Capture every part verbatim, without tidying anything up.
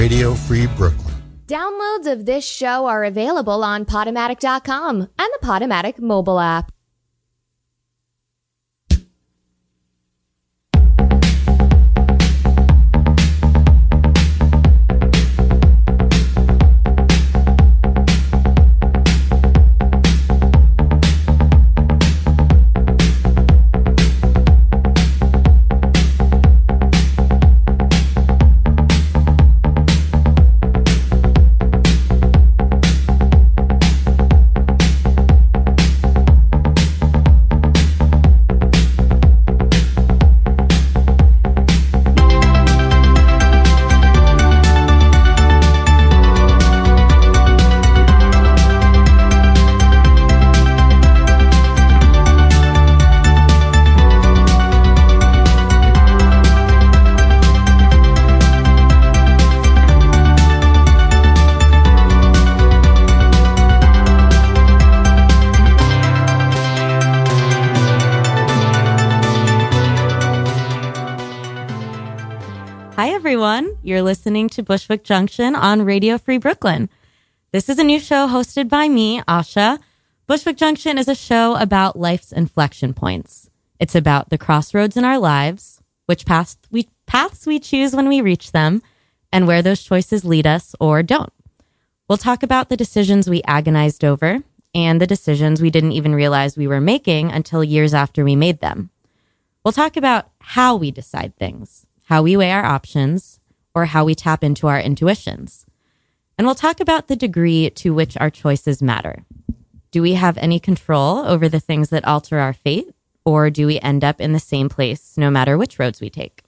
Radio Free Brooklyn. Downloads of this show are available on Podomatic dot com and the Podomatic mobile app. You're listening to Bushwick Junction on Radio Free Brooklyn. This is a new show hosted by me, Asha. Bushwick Junction is a show about life's inflection points. It's about the crossroads in our lives, which paths we, paths we choose when we reach them, and where those choices lead us or don't. We'll talk about the decisions we agonized over and the decisions we didn't even realize we were making until years after we made them. We'll talk about how we decide things, how we weigh our options, or how we tap into our intuitions. And we'll talk about the degree to which our choices matter. Do we have any control over the things that alter our fate, or do we end up in the same place no matter which roads we take?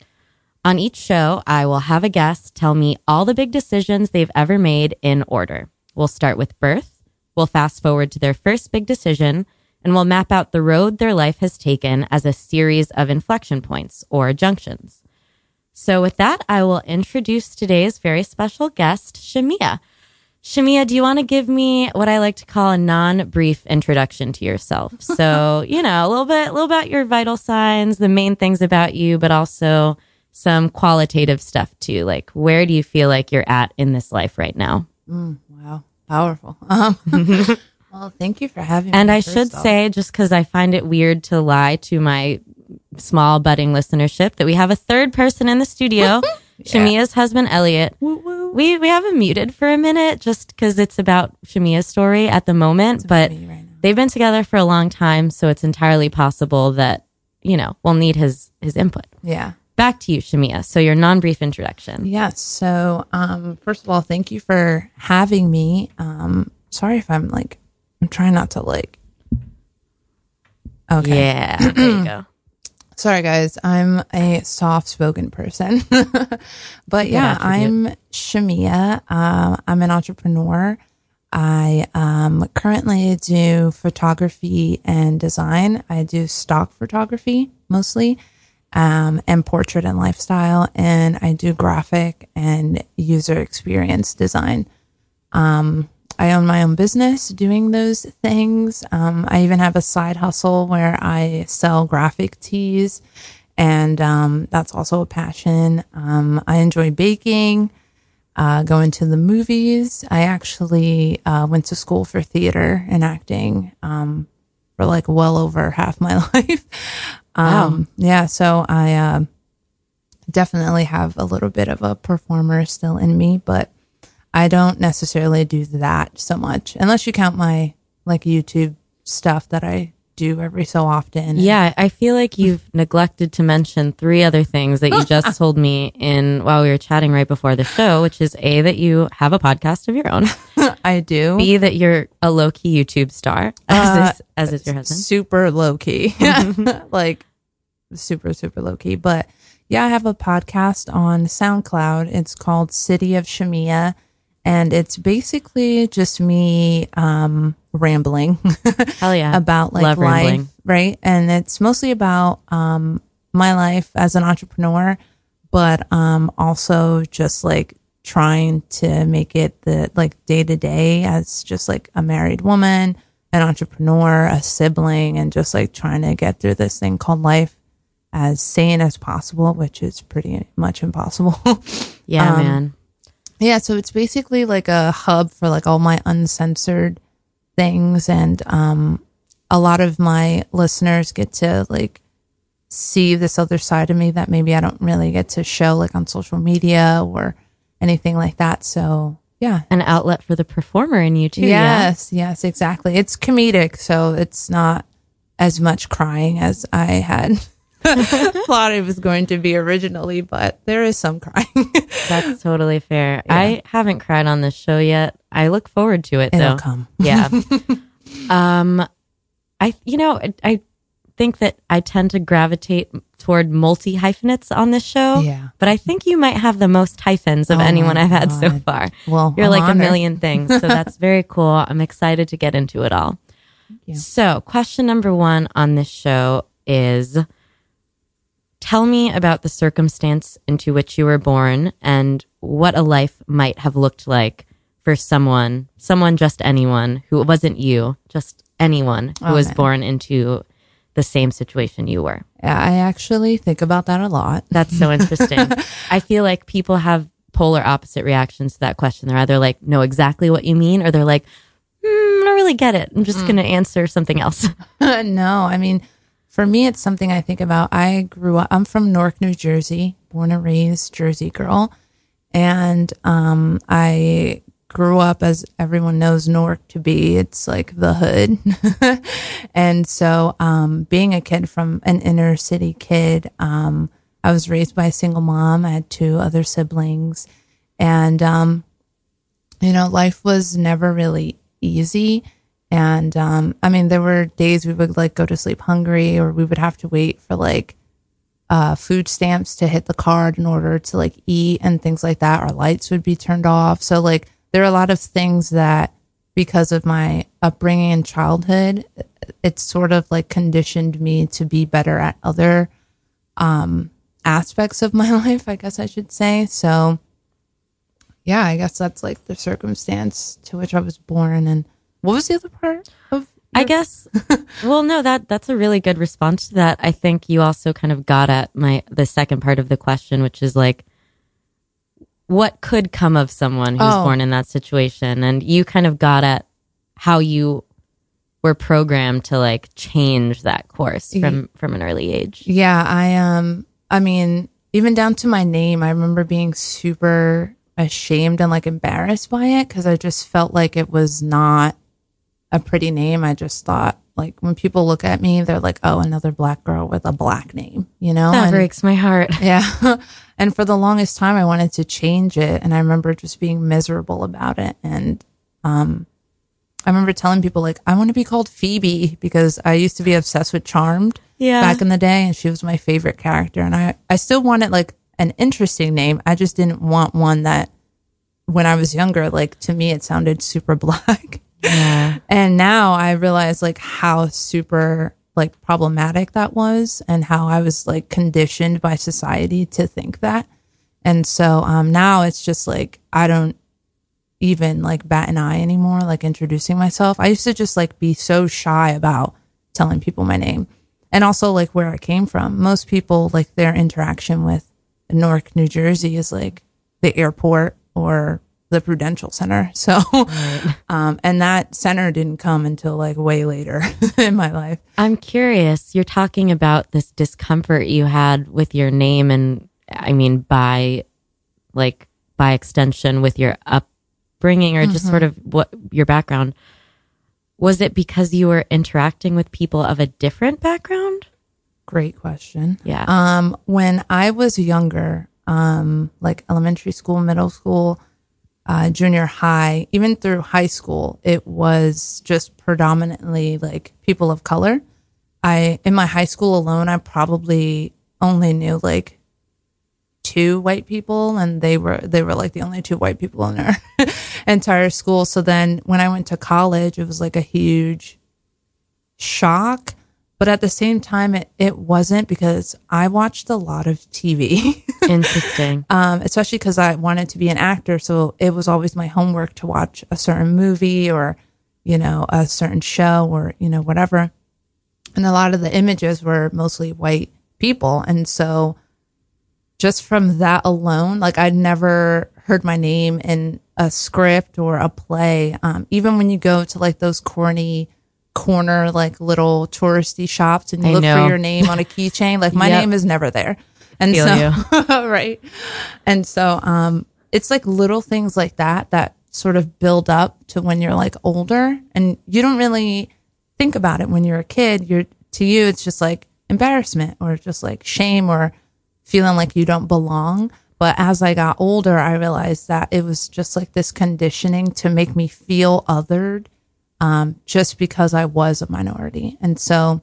On each show, I will have a guest tell me all the big decisions they've ever made in order. We'll start with birth, we'll fast forward to their first big decision, and we'll map out the road their life has taken as a series of inflection points or junctions. So with that, I will introduce today's very special guest, Shamia. Shamia, do you want to give me what I like to call a non-brief introduction to yourself? So, you know, a little bit, a little about your vital signs, the main things about you, but also some qualitative stuff too. Like, where do you feel like you're at in this life right now? Mm, wow. Powerful. Um, well, thank you for having me. And I should off. say, just because I find it weird to lie to my small budding listenership, that we have a third person in the studio, yeah. Shamia's husband, Elliot. Woo, woo. We we have him muted for a minute just because it's about Shamia's story at the moment, but right they've been together for a long time, so it's entirely possible that, you know, we'll need his, his input. Yeah. Back to you, Shamia. So your non-brief introduction. Yes. So um, first of all, thank you for having me. Um, sorry if I'm like, I'm trying not to like. Okay. Yeah, there you go. Sorry, guys. I'm a soft-spoken person. But yeah, I'm Shamia. Uh, I'm an entrepreneur. I um, currently do photography and design. I do stock photography mostly, um, and portrait and lifestyle. And I do graphic and user experience design. Um, I own my own business doing those things. Um, I even have a side hustle where I sell graphic tees, and um, that's also a passion. Um, I enjoy baking, uh, going to the movies. I actually uh, went to school for theater and acting um, for like well over half my life. um, wow. Yeah, so I uh, definitely have a little bit of a performer still in me, but I don't necessarily do that so much, unless you count my like YouTube stuff that I do every so often. Yeah, I feel like you've neglected to mention three other things that you just told me in while we were chatting right before the show, which is A, that you have a podcast of your own. I do. B, that you're a low-key YouTube star, as, uh, is, as is your husband. Super low-key. Like, super, super low-key. But yeah, I have a podcast on SoundCloud. It's called City of Shamia. And it's basically just me um, rambling Hell yeah. about like Love life, rambling. Right? And it's mostly about um, my life as an entrepreneur, but um, also just like trying to make it the like day to day as just like a married woman, an entrepreneur, a sibling, and just like trying to get through this thing called life as sane as possible, which is pretty much impossible. Yeah, um, man. Yeah, so it's basically like a hub for like all my uncensored things, and um a lot of my listeners get to like see this other side of me that maybe I don't really get to show like on social media or anything like that. So yeah. An outlet for the performer in you too. Yes, yeah? yes, exactly. It's comedic, so it's not as much crying as I had thought it was going to be originally, but there is some crying. That's totally fair. Yeah. I haven't cried on this show yet. I look forward to it, It'll though. come. Yeah. um, I, you know, I, I think that I tend to gravitate toward multi hyphenates on this show. Yeah. But I think you might have the most hyphens of Oh anyone my I've had so God. far. Well, You're I'm like honored. a million things. So that's very cool. I'm excited to get into it all. you. So, question number one on this show is, tell me about the circumstance into which you were born and what a life might have looked like for someone, someone, just anyone who wasn't you, just anyone who Oh, was man. born into the same situation you were. Yeah, I actually think about that a lot. That's so interesting. I feel like people have polar opposite reactions to that question. They're either like, know exactly what you mean, or they're like, mm, I don't really get it. I'm just going to answer something else. No, I mean, for me, it's something I think about. I grew up, I'm from Newark, New Jersey, born and raised Jersey girl. And um, I grew up, as everyone knows Newark to be, it's like the hood. And so um, being a kid from an inner city kid, um, I was raised by a single mom. I had two other siblings. And, um, you know, life was never really easy. And, um, I mean, there were days we would like go to sleep hungry, or we would have to wait for like, uh, food stamps to hit the card in order to like eat and things like that. Our lights would be turned off. So like, there are a lot of things that, because of my upbringing and childhood, it's sort of like conditioned me to be better at other, um, aspects of my life, I guess I should say. So yeah, I guess that's like the circumstance to which I was born. And what was the other part of I guess, well, no, that that's a really good response to that. I think you also kind of got at my the second part of the question, which is like, what could come of someone who's Oh. born in that situation? And you kind of got at how you were programmed to like change that course from from an early age. Yeah, I um I mean, even down to my name, I remember being super ashamed and like embarrassed by it, because I just felt like it was not a pretty name. I just thought, like, when people look at me, they're like, oh, another black girl with a black name, you know? That And- breaks my heart. yeah. And for the longest time, I wanted to change it. And I remember just being miserable about it. And um, I remember telling people, like, I want to be called Phoebe, because I used to be obsessed with Charmed Yeah. back in the day. And she was my favorite character. And I, I still wanted, like, an interesting name. I just didn't want one that, when I was younger, like, to me, it sounded super black. Yeah. And now I realize like how super like problematic that was, and how I was like conditioned by society to think that. And so um now it's just like, I don't even like bat an eye anymore, like introducing myself. I used to just like be so shy about telling people my name, and also like where I came from. Most people, like, their interaction with Newark, New Jersey is like the airport or the Prudential Center. So, Right. um, and that center didn't come until like way later in my life. I'm curious. You're talking about this discomfort you had with your name, and I mean by, like, by extension with your upbringing, or just sort of what your background. Was it because you were interacting with people of a different background? Great question. Yeah. Um, when I was younger, um, like elementary school, middle school, uh, junior high, even through high school, it was just predominantly like people of color. I, in my high school alone, I probably only knew like two white people, and they were, they were like the only two white people in our entire school. So then when I went to college, it was like a huge shock. But at the same time, it, it wasn't, because I watched a lot of T V, Interesting. um, especially because I wanted to be an actor. So it was always my homework to watch a certain movie, or, you know, a certain show, or, you know, whatever. And a lot of the images were mostly white people. And so just from that alone, like, I'd never heard my name in a script or a play. Um, even when you go to like those corny corner, like little touristy shops and you I look know. for your name on a keychain, like my Yep. name is never there. And Feel so, right. And so, um, it's like little things like that, that sort of build up to when you're like older and you don't really think about it when you're a kid. You're, to you, it's just like embarrassment or just like shame or feeling like you don't belong. But as I got older, I realized that it was just like this conditioning to make me feel othered, um, just because I was a minority. And so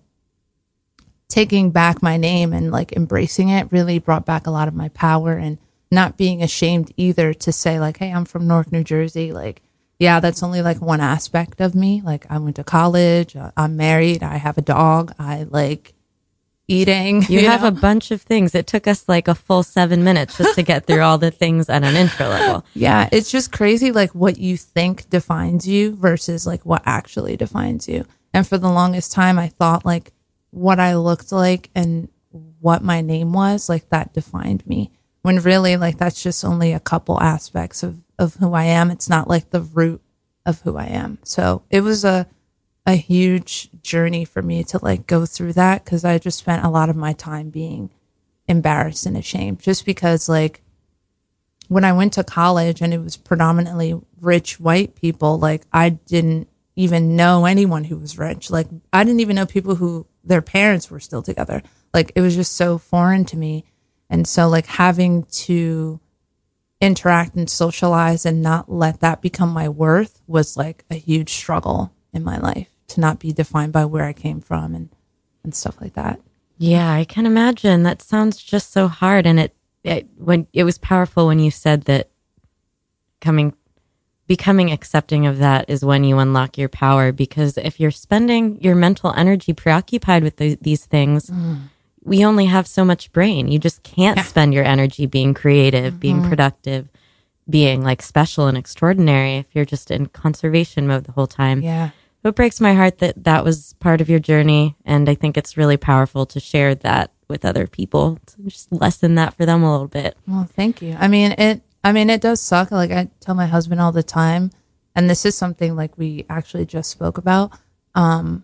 taking back my name and like embracing it really brought back a lot of my power and not being ashamed either to say like, hey, I'm from Newark, New Jersey. Like, yeah, that's only like one aspect of me. Like I went to college, uh, I'm married, I have a dog, I like eating. You, you have know? a bunch of things. It took us like a full seven minutes just to get through all the things at an intro level. Yeah, it's just crazy like what you think defines you versus like what actually defines you. And for the longest time, I thought like what I looked like and what my name was, like that defined me. When really like that's just only a couple aspects of, of who I am. It's not like the root of who I am. So it was a a huge journey for me to like go through that because I just spent a lot of my time being embarrassed and ashamed just because like when I went to college and it was predominantly rich white people, like I didn't even know anyone who was rich. Like I didn't even know people who their parents were still together. Like it was just so foreign to me. And so like having to interact and socialize and not let that become my worth was like a huge struggle in my life to not be defined by where I came from and, and stuff like that. Yeah, I can imagine. That sounds just so hard. And it, it when it was powerful when you said that coming becoming accepting of that is when you unlock your power, because if you're spending your mental energy preoccupied with the, these things, mm. we only have so much brain. You just can't yeah. spend your energy being creative, mm-hmm. being productive, being like special and extraordinary if you're just in conservation mode the whole time. Yeah. It breaks my heart that that was part of your journey. And I think it's really powerful to share that with other people, to just lessen that for them a little bit. Well, thank you. I mean, it, I mean, it does suck. Like I tell my husband all the time, and this is something like we actually just spoke about. Um,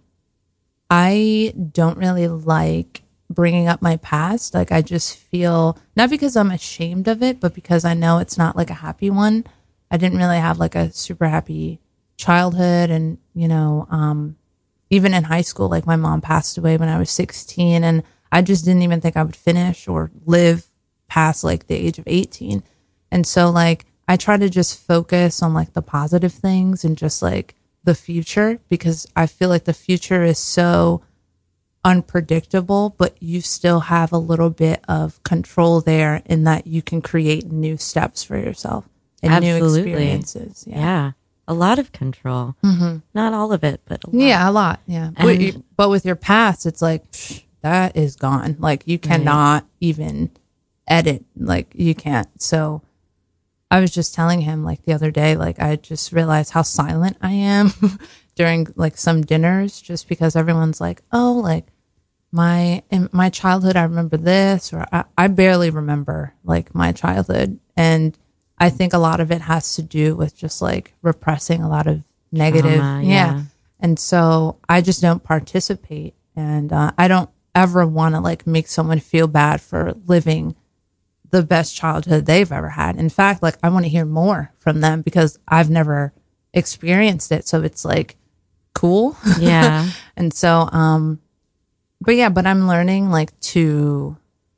I don't really like bringing up my past. Like I just feel, not because I'm ashamed of it, but because I know it's not like a happy one. I didn't really have like a super happy childhood. And, you know, um, even in high school, like my mom passed away when I was sixteen, and I just didn't even think I would finish or live past like the age of eighteen. And so like, I try to just focus on like the positive things and just like the future, because I feel like the future is so unpredictable, but you still have a little bit of control there in that you can create new steps for yourself and Absolutely. new experiences. Yeah. yeah. A lot of control. Mm-hmm. Not all of it, but a lot. Yeah, a lot. Yeah. But, you, but with your past, it's like, psh, that is gone. Like you cannot right. even edit. Like you can't. So I was just telling him like the other day, like I just realized how silent I am during like some dinners, just because everyone's like, oh, like my, in my childhood, I remember this, or I, I barely remember like my childhood. And I think a lot of it has to do with just like repressing a lot of negative. Trauma, yeah. yeah. And so I just don't participate, and uh, I don't ever want to like make someone feel bad for living the best childhood they've ever had. In fact, like I want to hear more from them because I've never experienced it. So it's like cool. Yeah. And so, um, but yeah, but I'm learning like to,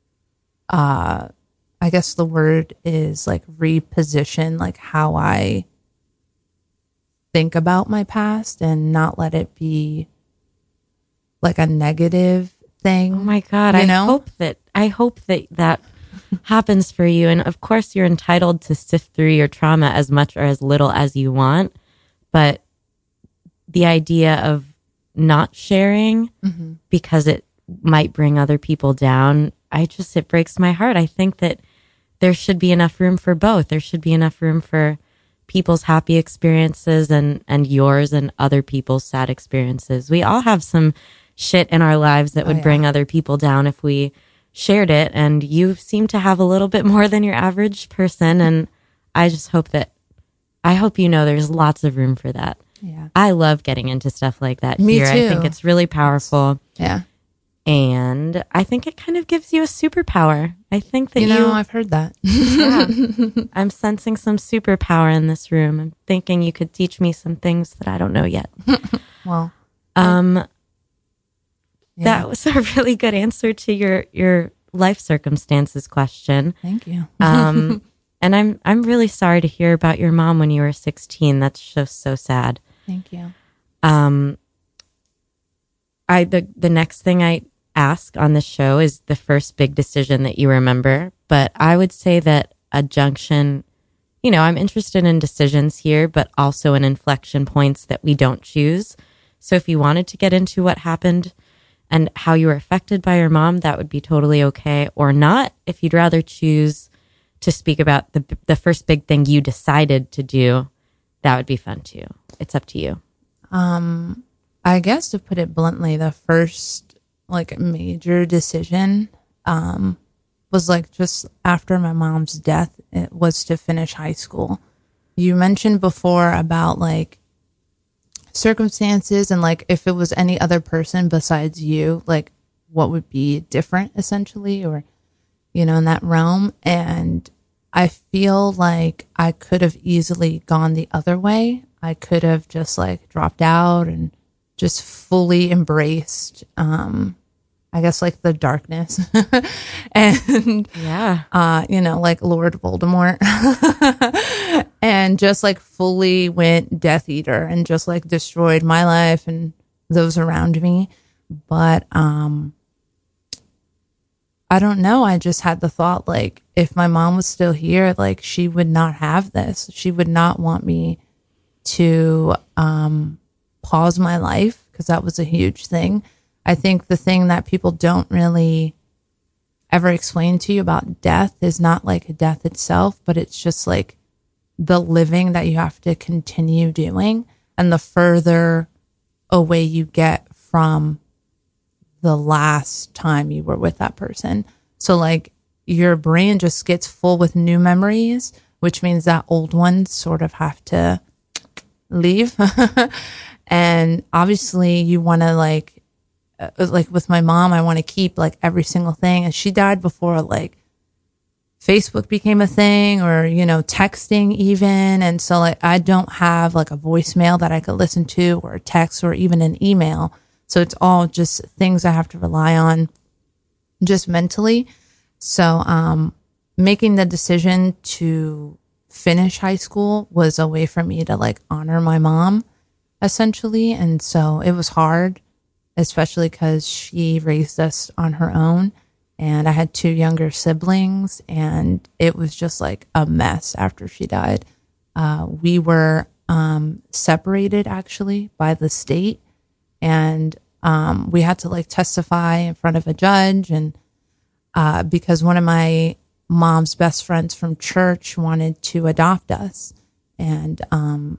uh, I guess the word is like reposition, like how I think about my past and not let it be like a negative thing. Oh my God. You I know? hope that, I hope that that happens for you. And of course you're entitled to sift through your trauma as much or as little as you want. But the idea of not sharing mm-hmm. because it might bring other people down, I just, it breaks my heart. I think that there should be enough room for both. There should be enough room for people's happy experiences and, and yours and other people's sad experiences. We all have some shit in our lives that would oh, yeah. bring other people down if we shared it. And you seem to have a little bit more than your average person. And I just hope that, I hope you know there's lots of room for that. Yeah. I love getting into stuff like that Me here. too. I think it's really powerful. Yeah. And I think it kind of gives you a superpower. I think that you you, know, I've heard that. yeah, I'm sensing some superpower in this room. I'm thinking you could teach me some things that I don't know yet. Well, um, yeah. that was a really good answer to your, your life circumstances question. Thank you. um, and I'm, I'm really sorry to hear about your mom when you were sixteen. That's just so sad. Thank you. Um, I, the, the next thing I ask on the show is the first big decision that you remember. But I would say that a junction, you know, I'm interested in decisions here, but also in inflection points that we don't choose. So if you wanted to get into what happened and how you were affected by your mom, that would be totally okay. Or not, if you'd rather choose to speak about the the first big thing you decided to do, that would be fun too. It's up to you. Um, I guess to put it bluntly, the first like major decision um, was like just after my mom's death, it was to finish high school. You mentioned before about like circumstances and like if it was any other person besides you, like what would be different essentially, or, you know, in that realm. And I feel like I could have easily gone the other way. I could have just like dropped out and just fully embraced, um, I guess like the darkness and, Yeah. uh, you know, like Lord Voldemort and just like fully went Death Eater and just like destroyed my life and those around me. But, um, I don't know. I just had the thought like if my mom was still here, like she would not have this. She would not want me to, um, pause my life because that was a huge thing. I think the thing that people don't really ever explain to you about death is not like death itself, but it's just like the living that you have to continue doing. And the further away you get from the last time you were with that person. So like your brain just gets full with new memories, which means that old ones sort of have to leave. And obviously you want to like, uh, like with my mom, I want to keep like every single thing. And she died before like Facebook became a thing or, you know, texting even. And so like, I don't have like a voicemail that I could listen to or a text or even an email. So it's all just things I have to rely on just mentally. So, um, making the decision to finish high school was a way for me to like honor my mom essentially. And so it was hard, especially because she raised us on her own. And I had two younger siblings and it was just like a mess after she died. Uh, we were, um, separated actually by the state. And um, we had to like testify in front of a judge. And uh, because one of my mom's best friends from church wanted to adopt us. And um,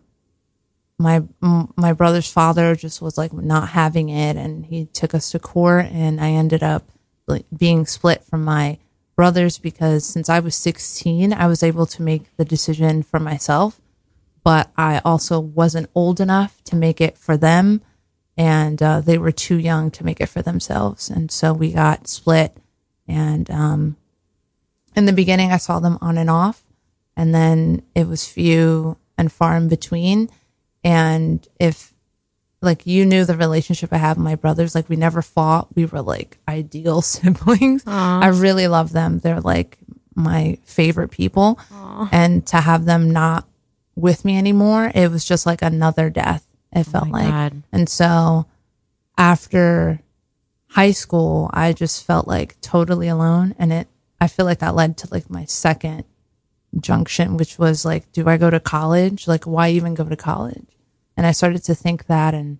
my my brother's father just was like not having it. And he took us to court. And I ended up like, being split from my brothers because since I was sixteen, I was able to make the decision for myself. But I also wasn't old enough to make it for them. And uh, they were too young to make it for themselves. And so we got split. And um, in the beginning, I saw them on and off. And then it was few and far in between. And if, like, you knew the relationship I have with my brothers, like, we never fought. We were, like, ideal siblings. Aww. I really love them. They're, like, my favorite people. Aww. And to have them not with me anymore, it was just, like, another death. It felt oh my like, God. And so after high school, I just felt like totally alone. And it, I feel like that led to like my second junction, which was like, do I go to college? Like, why even go to college? And I started to think that, and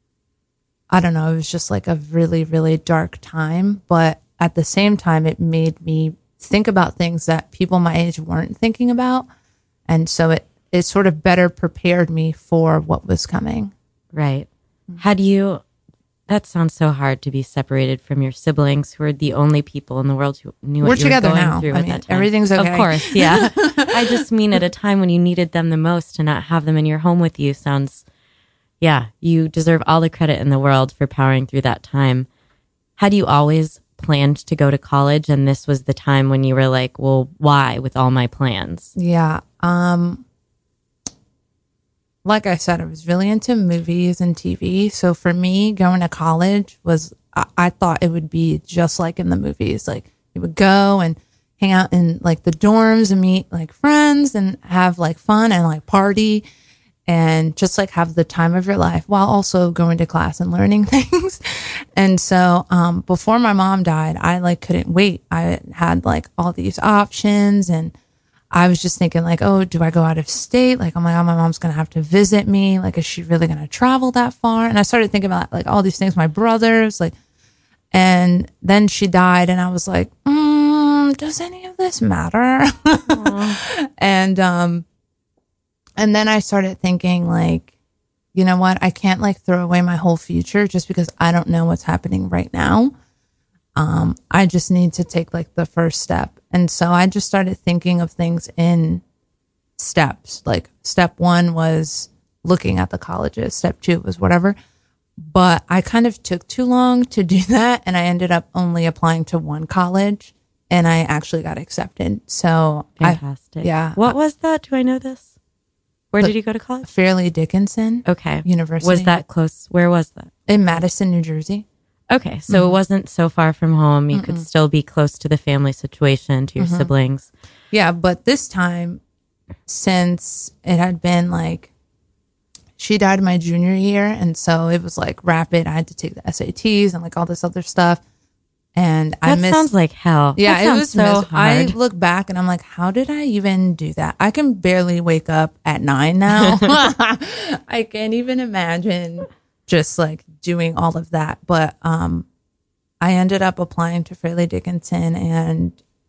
I don't know, it was just like a really, really dark time. But at the same time, it made me think about things that people my age weren't thinking about. And so it, it sort of better prepared me for what was coming. Right. Had you, that sounds so hard to be separated from your siblings, who are the only people in the world who knew We're what you were together going now. through I at mean, that time. everything's okay. Of course, yeah. I just mean at a time when you needed them the most, to not have them in your home with you sounds, yeah, you deserve all the credit in the world for powering through that time. Had you always planned to go to college, and this was the time when you were like, well, why with all my plans? Yeah. Um, like I said, I was really into movies and T V. So for me, going to college was, I, I thought it would be just like in the movies. Like you would go and hang out in like the dorms and meet like friends and have like fun and like party and just like have the time of your life while also going to class and learning things. And so, um, before my mom died, I like couldn't wait. I had like all these options, and I was just thinking like, oh, do I go out of state? Like, oh my God, my mom's going to have to visit me. Like, is she really going to travel that far? And I started thinking about like all these things, my brothers, like, and then she died and I was like, mm, does any of this matter? and, um, and then I started thinking like, you know what? I can't like throw away my whole future just because I don't know what's happening right now. Um, I just need to take like the first step. And so I just started thinking of things in steps. Like step one was looking at the colleges. Step two was whatever. But I kind of took too long to do that. And I ended up only applying to one college and I actually got accepted. So fantastic. I, yeah. What was that? Do I know this? Where the, did you go to college? Fairleigh Dickinson. Okay. University. Was that close? Where was that? In Madison, New Jersey. Okay, so mm-hmm. it wasn't so far from home. You Mm-mm. could still be close to the family situation, to your mm-hmm. siblings. Yeah, but this time, since it had been like, she died my junior year, and so it was like rapid. I had to take the S A Ts and like all this other stuff. And that I missed. sounds like hell. Yeah, that it was so miss- hard. I look back and I'm like, how did I even do that? I can barely wake up at nine now. I can't even imagine just like doing all of that. But um, I ended up applying to Fairleigh Dickinson. And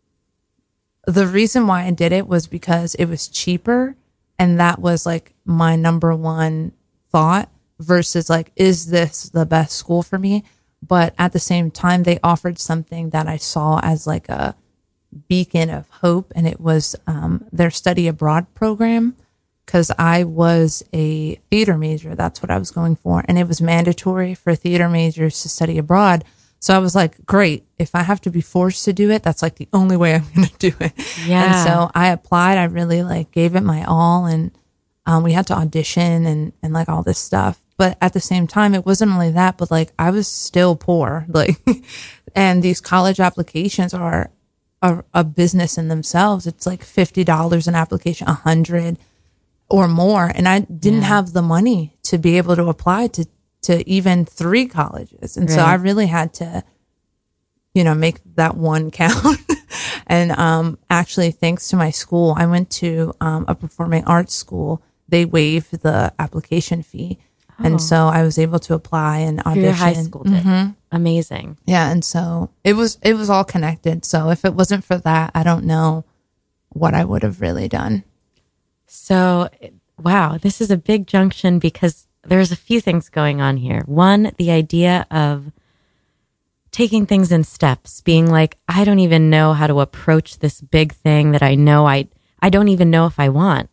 the reason why I did it was because it was cheaper. And that was like my number one thought versus like, is this the best school for me? But at the same time, they offered something that I saw as like a beacon of hope. And it was um, their study abroad program. Because I was a theater major. That's what I was going for. And it was mandatory for theater majors to study abroad. So I was like, great. If I have to be forced to do it, that's like the only way I'm going to do it. Yeah. And so I applied. I really like gave it my all. And um, we had to audition and, and like all this stuff. But at the same time, it wasn't only that, but like I was still poor. Like, and these college applications are, are a business in themselves. It's like fifty dollars an application, a hundred or more. And I didn't yeah. have the money to be able to apply to, to even three colleges. And right. so I really had to, you know, make that one count. and, um, actually thanks to my school, I went to, um, a performing arts school. They waived the application fee. Oh. And so I was able to apply and audition. Your high school did. Mm-hmm. Amazing. Yeah. And so it was, it was all connected. So if it wasn't for that, I don't know what I would have really done. So, wow, this is a big junction because there's a few things going on here. One, the idea of taking things in steps, being like, I don't even know how to approach this big thing that I know I, I don't even know if I want.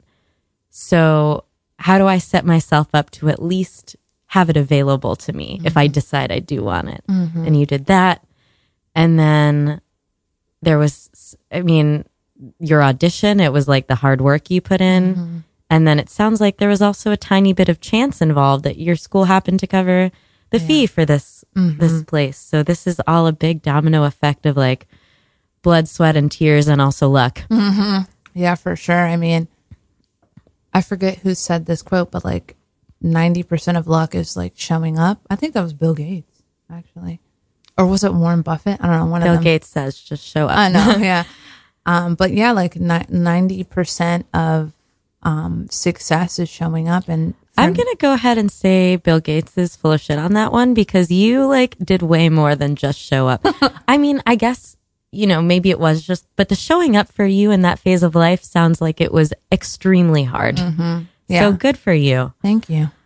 So how do I set myself up to at least have it available to me mm-hmm. if I decide I do want it? Mm-hmm. And you did that. And then there was, I mean, your audition, it was like the hard work you put in. Mm-hmm. And then it sounds like there was also a tiny bit of chance involved that your school happened to cover the yeah. fee for this, mm-hmm. this place. So this is all a big domino effect of like blood, sweat, and tears, and also luck. Mm-hmm. Yeah, for sure. I mean, I forget who said this quote, but like ninety percent of luck is like showing up. I think that was Bill Gates, actually. Or was it Warren Buffett? I don't know. One Bill of them. Bill Gates says just show up. I know, yeah. Um, but yeah, like ninety percent of um, success is showing up. And I'm going to go ahead and say Bill Gates is full of shit on that one because you like did way more than just show up. I mean, I guess, you know, maybe it was just, but the showing up for you in that phase of life sounds like it was extremely hard. Mm-hmm. Yeah. So good for you. Thank you.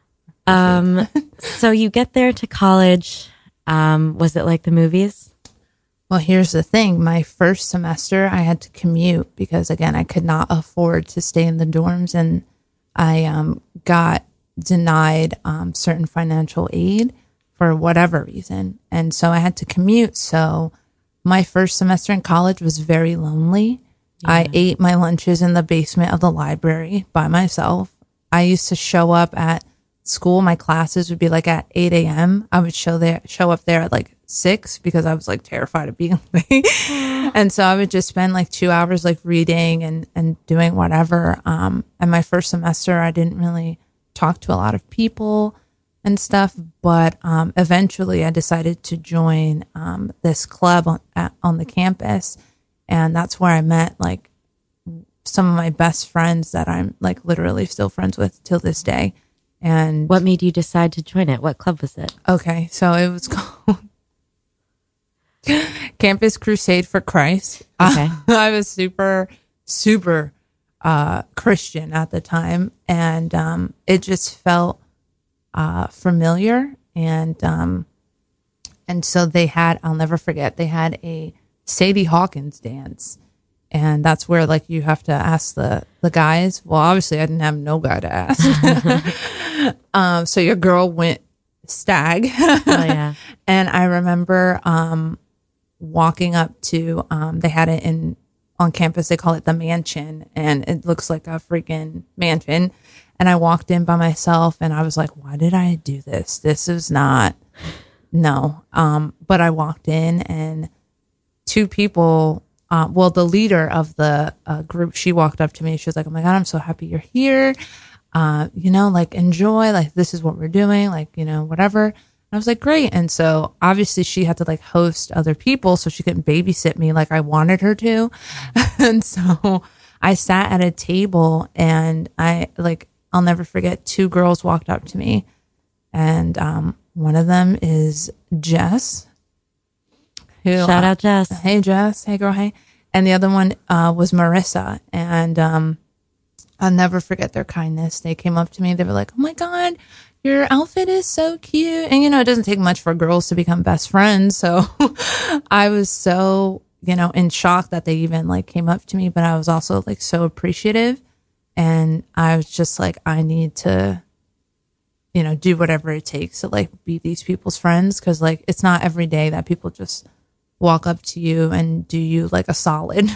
Um, so you get there to college. Um, was it like the movies? Well, here's the thing. My first semester, I had to commute because, again, I could not afford to stay in the dorms, and I um, got denied um, certain financial aid for whatever reason. And so I had to commute. So my first semester in college was very lonely. Yeah. I ate my lunches in the basement of the library by myself. I used to show up at school. My classes would be like at eight a.m. I would show there, show up there at like six because I was like terrified of being late. And so I would just spend like two hours like reading and, and doing whatever. Um, and my first semester, I didn't really talk to a lot of people and stuff. But um, eventually I decided to join um, this club on, at, on the campus. And that's where I met like some of my best friends that I'm like literally still friends with till this day. And what made you decide to join it? What club was it? Okay, so it was called Campus Crusade for Christ. Okay. Uh, I was super, super uh, Christian at the time, and um, it just felt uh, familiar. And um, and so they had, I'll never forget, they had a Sadie Hawkins dance. And that's where, like, you have to ask the, the guys. Well, obviously, I didn't have no guy to ask. um, so your girl went stag. Oh, yeah. And I remember um, walking up to, um, they had it in on campus. They call it the mansion. And it looks like a freaking mansion. And I walked in by myself. And I was like, why did I do this? This is not, no. Um, but I walked in and two people... Uh, well, the leader of the uh, group, she walked up to me. She was like, oh my God, I'm so happy you're here. Uh, you know, like enjoy, like this is what we're doing, like, you know, whatever. And I was like, great. And so obviously she had to like host other people so she couldn't babysit me like I wanted her to. And so I sat at a table and I like, I'll never forget, two girls walked up to me. And um, one of them is Jess. Who, Shout out Jess. Uh, hey Jess, hey girl, hey. And the other one uh, was Marissa, and um, I'll never forget their kindness. They came up to me. They were like, "Oh my God, your outfit is so cute." And you know, it doesn't take much for girls to become best friends. So I was so you know in shock that they even like came up to me, but I was also like so appreciative, and I was just like, I need to, you know, do whatever it takes to like be these people's friends, because like it's not every day that people just walk up to you and do you like a solid.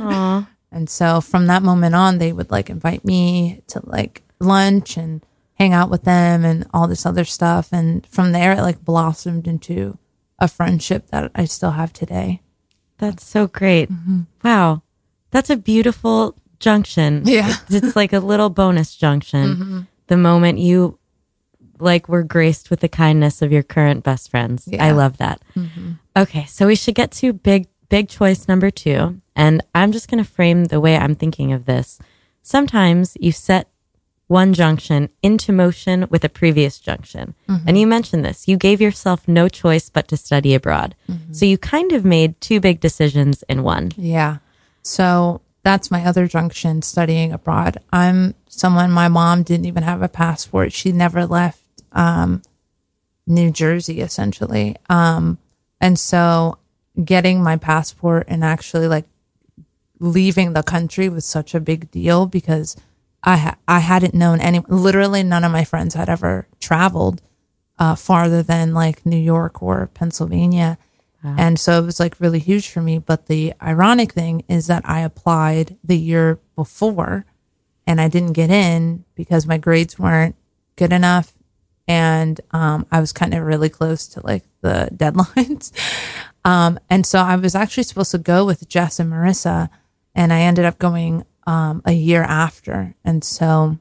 And so from that moment on, they would like invite me to like lunch and hang out with them and all this other stuff. And from there, it like blossomed into a friendship that I still have today. That's so great. Mm-hmm. Wow. That's a beautiful junction. Yeah. It's like a little bonus junction. Mm-hmm. The moment you like were graced with the kindness of your current best friends. Yeah. I love that. Mm-hmm. Okay, so we should get to big, big choice number two. And I'm just going to frame the way I'm thinking of this. Sometimes you set one junction into motion with a previous junction. Mm-hmm. And you mentioned this. You gave yourself no choice but to study abroad. Mm-hmm. So you kind of made two big decisions in one. Yeah. So that's my other junction, studying abroad. I'm someone, my mom didn't even have a passport. She never left um, New Jersey, essentially. Um, and so getting my passport and actually like leaving the country was such a big deal because I ha- I hadn't known any, literally none of my friends had ever traveled uh, farther than like New York or Pennsylvania. Wow. And so it was like really huge for me. But the ironic thing is that I applied the year before and I didn't get in because my grades weren't good enough. And um, I was kind of really close to like the deadlines. um, and so I was actually supposed to go with Jess and Marissa, and I ended up going um, a year after. And so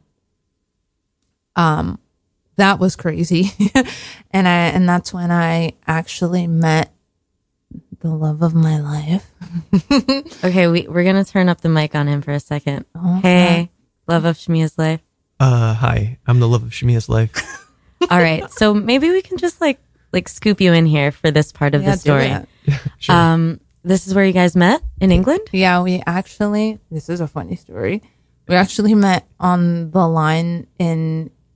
um, that was crazy. and I and that's when I actually met the love of my life. Okay, we, we're going to turn up the mic on him for a second. Oh, hey, yeah. Love of Shamia's life. Uh, hi, I'm the love of Shamia's life. All right, so maybe we can just like like scoop you in here for this part of yeah, the story. Yeah, sure. Um, this is where you guys met in England? Yeah, we actually, this is a funny story. We actually met on the line in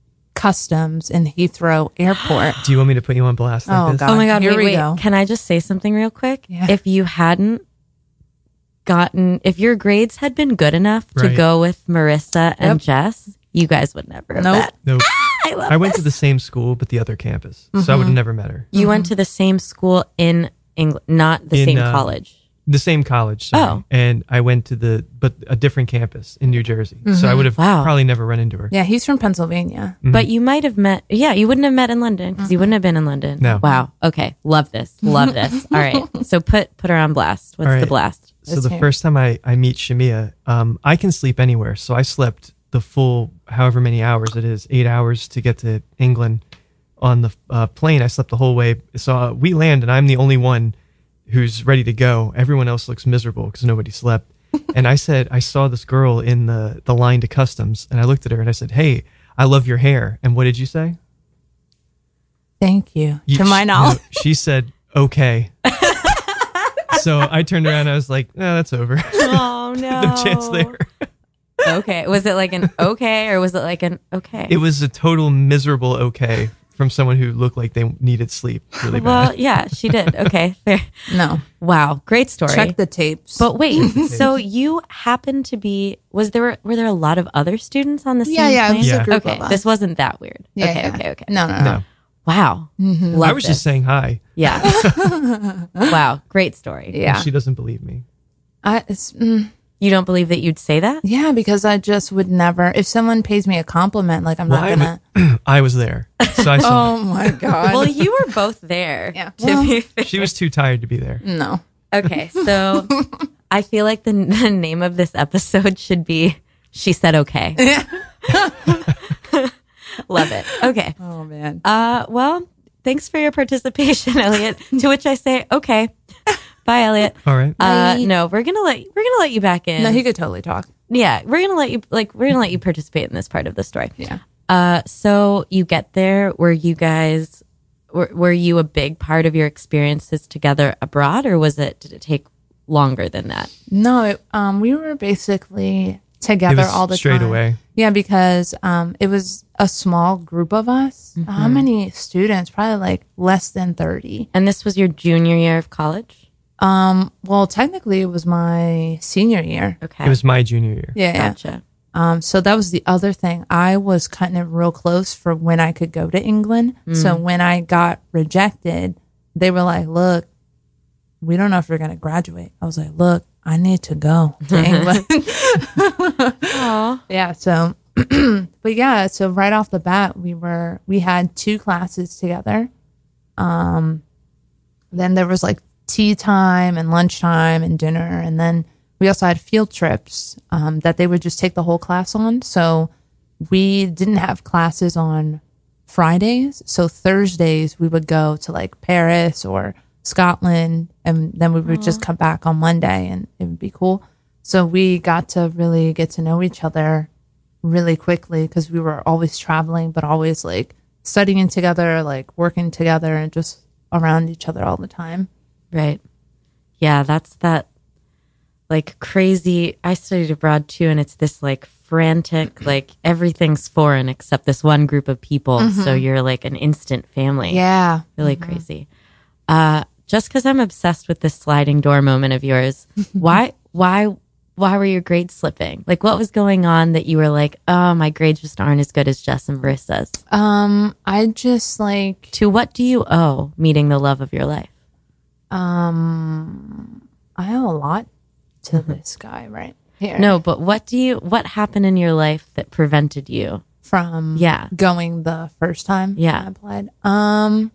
customs in Heathrow Airport. Do you want me to put you on blast like Oh, this? God. Oh my God, Here wait, we wait. go. Can I just say something real quick? Yeah. If you hadn't gotten, if your grades had been good enough to Right. go with Marissa and Yep. Jess, you guys would never have Nope. met. Nope. I love I went this. to the same school, but the other campus. So I would have never met her. You went to the same school in England, not the In, same uh, college. The same college. Sorry. Oh. And I went to the, but a different campus in New Jersey. So I would have Wow. probably never run into her. Yeah, he's from Pennsylvania. But you might have met, yeah, you wouldn't have met in London because you wouldn't have been in London. No. Wow. Okay. Love this. Love this. All right. So put put her on blast. What's All the right. blast? So Let's the hear it. first time I, I meet Shamia, um, I can sleep anywhere. So I slept the full, however many hours it is, eight hours to get to England on the uh, plane. I slept the whole way. So uh, we land and I'm the only one who's ready to go. Everyone else looks miserable because nobody slept. And I said, I saw this girl in the, the line to customs and I looked at her and I said, hey, I love your hair. And what did you say? Thank you. You- to my she- knowledge. no, she said, okay. So I turned around and I was like, no, that's over. Oh, no. No chance there. Okay. Was it like an okay or was it like an okay? It was a total miserable okay from someone who looked like they needed sleep really well, bad. yeah, she did. Okay. Fair. No. Wow. Great story. Check the tapes. But wait, so you happened to be, was there, were there a lot of other students on the same yeah, yeah, it plane? was Yeah. a group Okay. of us. This wasn't that weird. yeah, okay. yeah. Okay. Okay. No, no, no. No, Wow. Love I was this. just saying hi. Yeah. Wow. Great story. Yeah. And she doesn't believe me. I, it's, mm, You don't believe that you'd say that? yeah, because I just would never, if someone pays me a compliment, like I'm Well, not I, going to. wa- I was there. So I saw Oh my God. Well, you were both there. Yeah. To Well- be fair. her. She was too tired to be there. no. Okay. So I feel like the, the name of this episode should be She Said Okay. Love it. Okay. Oh man. Uh, well, thanks for your participation, Elliot. To which I say, okay. Bye, Elliot. All right. Uh, Bye. no, we're gonna let we're gonna let you back in. No, he could totally talk. Yeah, we're gonna let you like we're gonna let you participate in this part of the story. Yeah. Uh, so you get there. Were you guys were were you a big part of your experiences together abroad, or was it did it take longer than that? No, it, um, we were basically It together was all the straight time. away. Yeah, because um, it was a small group of us. Mm-hmm. How many students? Probably like less than thirty. And this was your junior year of college. Um, well, technically, it was my senior year. Okay, It was my junior year. Yeah, yeah. gotcha. Um, so that was the other thing. I was cutting it real close for when I could go to England. Mm. So when I got rejected, they were like, "Look, we don't know if you're going to graduate." I was like, "Look, I need to go to England." Aw. Yeah. So, but yeah. So right off the bat, we were we had two classes together. Um, then there was like tea time and lunchtime and dinner, and then we also had field trips um, that they would just take the whole class on. So we didn't have classes on Fridays. So Thursdays we would go to like Paris or Scotland, and then we would just come back on Monday, and it would be cool. So we got to really get to know each other really quickly because we were always traveling, but always like studying together, like working together, and just around each other all the time. Right. Yeah, that's that like crazy. I studied abroad too, and it's this like frantic, like everything's foreign except this one group of people. So you're like an instant family. Yeah. Really crazy. Uh, just because I'm obsessed with this sliding door moment of yours, why, why, why were your grades slipping? Like, what was going on that you were like, oh, my grades just aren't as good as Jess and Marissa's? Um, I just like, To what do you owe meeting the love of your life? um, I owe a lot to this guy right here. No, but what do you, what happened in your life that prevented you? From Yeah. going the first time Yeah. I applied. Um,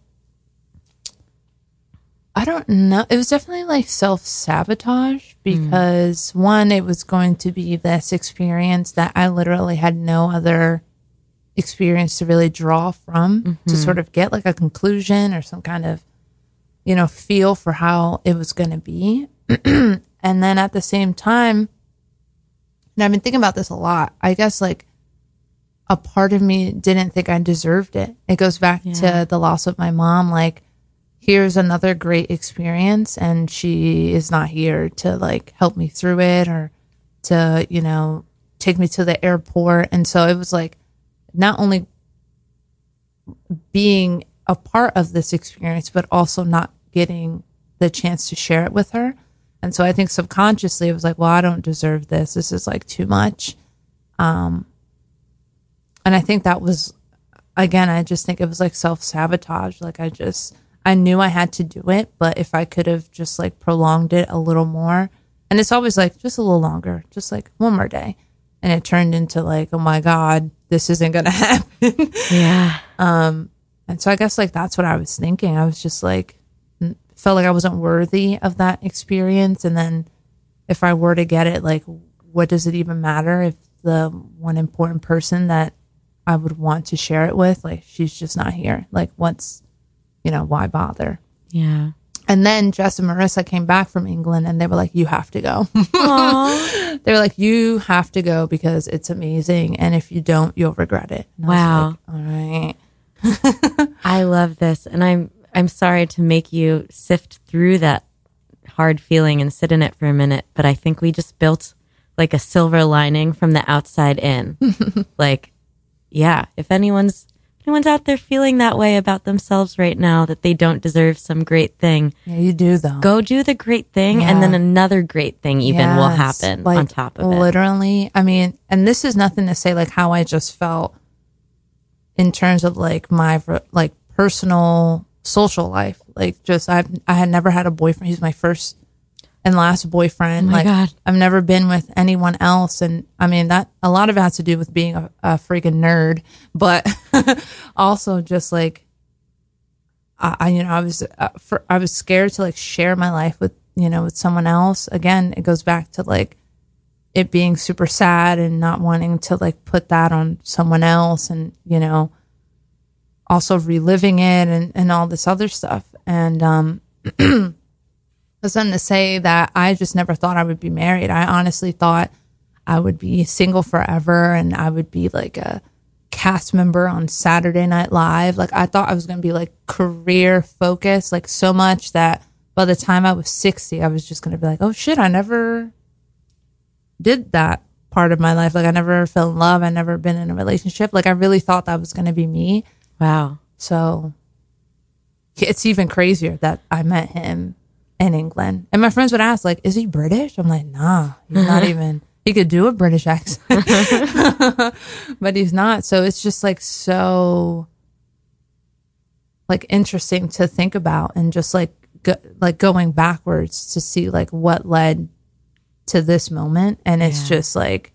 I don't know. It was definitely like self sabotage because one, it was going to be this experience that I literally had no other experience to really draw from to sort of get like a conclusion or some kind of, you know, feel for how it was going to be. And then at the same time, and I've been thinking about this a lot, I guess like a part of me didn't think I deserved it. It goes back Yeah. to the loss of my mom. Like, here's another great experience, and she is not here to like help me through it or to, you know, take me to the airport. And so it was like, not only being a part of this experience, but also not getting the chance to share it with her. And so I think subconsciously it was like, well, I don't deserve this. This is like too much. Um, and I think that was, again, I just think it was like self-sabotage. Like I just, I knew I had to do it, but if I could have just like prolonged it a little more, and it's always like just a little longer, just like one more day. And it turned into like, oh my God, this isn't going to happen. Yeah. Um, and so I guess like that's what I was thinking. I was just like, felt like I wasn't worthy of that experience. And then if I were to get it, like, what does it even matter if the one important person that I would want to share it with, like, she's just not here? Like, what's, you know, why bother? Yeah. And then Jess and Marissa came back from England and they were like, you have to go. They were like, you have to go because it's amazing. And if you don't, you'll regret it. And wow. I was like, all right. I love this. And I'm, I'm sorry to make you sift through that hard feeling and sit in it for a minute, but I think we just built like a silver lining from the outside in. Like, yeah, if anyone's if anyone's out there feeling that way about themselves right now, that they don't deserve some great thing, Yeah, you do though. go do the great thing, Yeah. and then another great thing even Yes, will happen like, on top of it. Literally, I mean, and this is nothing to say like how I just felt in terms of like my like personal social life. Like just I I had never had a boyfriend. He's my first and last boyfriend. Oh my like God. I've never been with anyone else, and I mean that a lot of it has to do with being a, a freaking nerd, but also just like I, I you know I was uh, for, I was scared to like share my life with you know with someone else. Again, it goes back to like it being super sad and not wanting to like put that on someone else, and you know also reliving it and, and all this other stuff. And um, that's something to say that I just never thought I would be married. I honestly thought I would be single forever and I would be like a cast member on Saturday Night Live. Like I thought I was going to be like career focused, like so much that by the time I was sixty, I was just going to be like, oh shit, I never did that part of my life. Like I never fell in love. I never been in a relationship. Like I really thought that was going to be me. Wow. So it's even crazier that I met him in England. And my friends would ask, like, is he British? I'm like, nah, he's not even, he could do a British accent, but he's not. So it's just like so like interesting to think about and just like, go, like going backwards to see like what led to this moment. And it's Yeah. just like,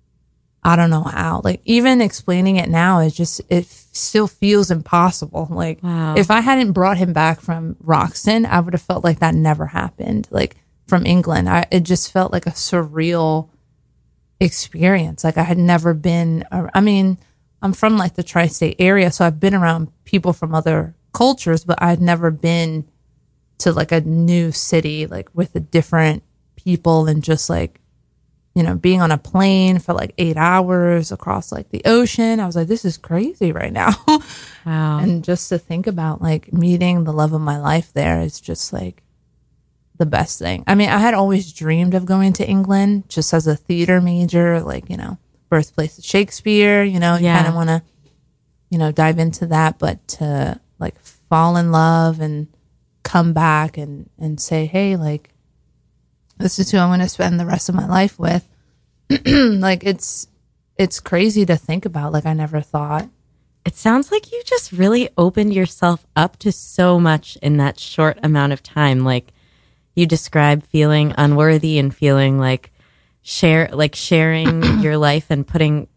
I don't know how, like even explaining it now is just, it still feels impossible. Like Wow. if I hadn't brought him back from Roxton, I would have felt like that never happened. Like from England, I, it just felt like a surreal experience. Like I had never been, I mean, I'm from like the tri-state area. So I've been around people from other cultures, but I'd never been to like a new city, like with a different people and just like, you know, being on a plane for like eight hours across like the ocean. I was like, this is crazy right now. Wow. And just to think about like meeting the love of my life there is just like the best thing. I mean, I had always dreamed of going to England just as a theater major, like, you know, birthplace of Shakespeare, you know, you Yeah. kind of want to, you know, dive into that, but to like fall in love and come back and, and say, hey, like, this is who I'm going to spend the rest of my life with. Like it's, it's crazy to think about. Like I never thought. It sounds like you just really opened yourself up to so much in that short amount of time. Like you describe feeling unworthy and feeling like share, like sharing your life and putting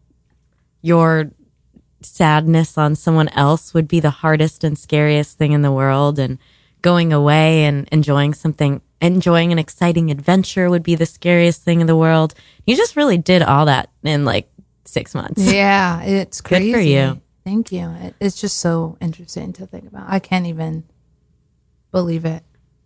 your sadness on someone else would be the hardest and scariest thing in the world. And going away and enjoying something, enjoying an exciting adventure would be the scariest thing in the world. You just really did all that in like six months. Yeah, it's Good crazy. for you. Thank you. It, it's just so interesting to think about. I can't even believe it.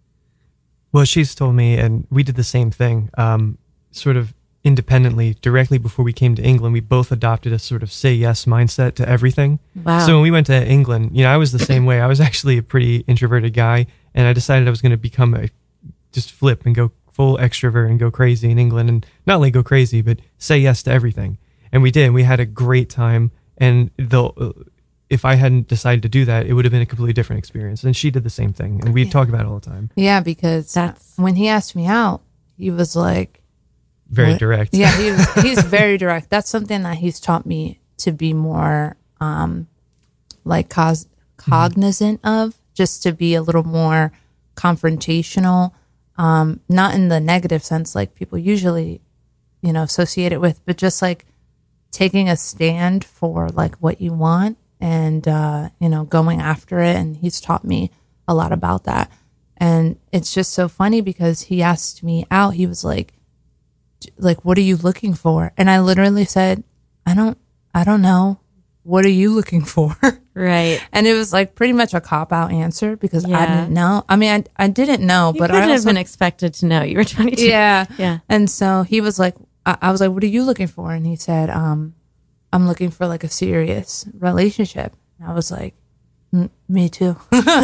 Well, she's told me, and we did the same thing, um, sort of independently, directly before we came to England. We both adopted a sort of say yes mindset to everything. Wow. So when we went to England, you know, I was the same way. I was actually a pretty introverted guy, and I decided I was going to become a, just flip and go full extrovert and go crazy in England, and not only go crazy, but say yes to everything. And we did. We had a great time, and the if I hadn't decided to do that, it would have been a completely different experience. And she did the same thing. And we yeah. talk about it all the time. Yeah, because That's when he asked me out, he was like, very what? direct. Yeah, he was, he's very direct. That's something that he's taught me to be more um, like cos- cognizant mm-hmm. of, just to be a little more confrontational, um, not in the negative sense like people usually, you know, associate it with, but just like taking a stand for like what you want and, uh, you know, going after it. And he's taught me a lot about that. And it's just so funny because he asked me out. He was like, like, what are you looking for? And I literally said, I don't, I don't know. What are you looking for? Right. And it was like pretty much a cop out answer because yeah. I didn't know. I mean, I, I didn't know, you but couldn't I have also, been expected to know. You were twenty-two. Yeah. Yeah. And so he was like, I, I was like, what are you looking for? And he said, um, I'm looking for like a serious relationship. And I was like, me too.